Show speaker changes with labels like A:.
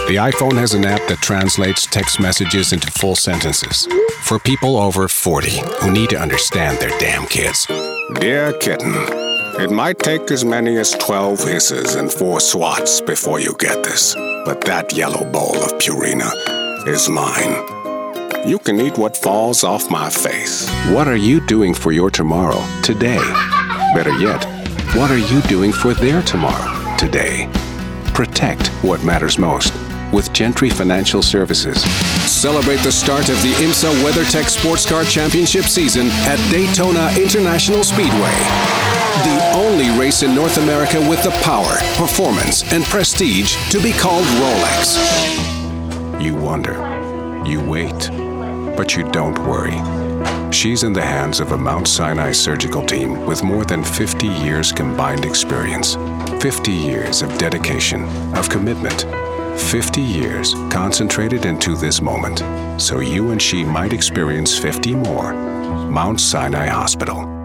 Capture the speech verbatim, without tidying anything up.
A: The iPhone has an app that translates text messages into full sentences for people over forty who need to understand their damn kids. Dear kitten, it might take as many as twelve hisses and four swats before you get this, but that yellow bowl of Purina is mine. You can eat what falls off my face. What are you doing for your tomorrow today? Better yet, what are you doing for their tomorrow today? Protect what matters most with Gentry Financial Services. Celebrate the start of the IMSA WeatherTech Sports Car Championship season at Daytona International Speedway. The only race in North America with the power, performance, and prestige to be called Rolex. You wonder, you wait, but you don't worry. She's in the hands of a Mount Sinai surgical team with more than fifty years combined experience. fifty years of dedication, of commitment. fifty years concentrated into this moment, so you and she might experience fifty more. Mount Sinai Hospital.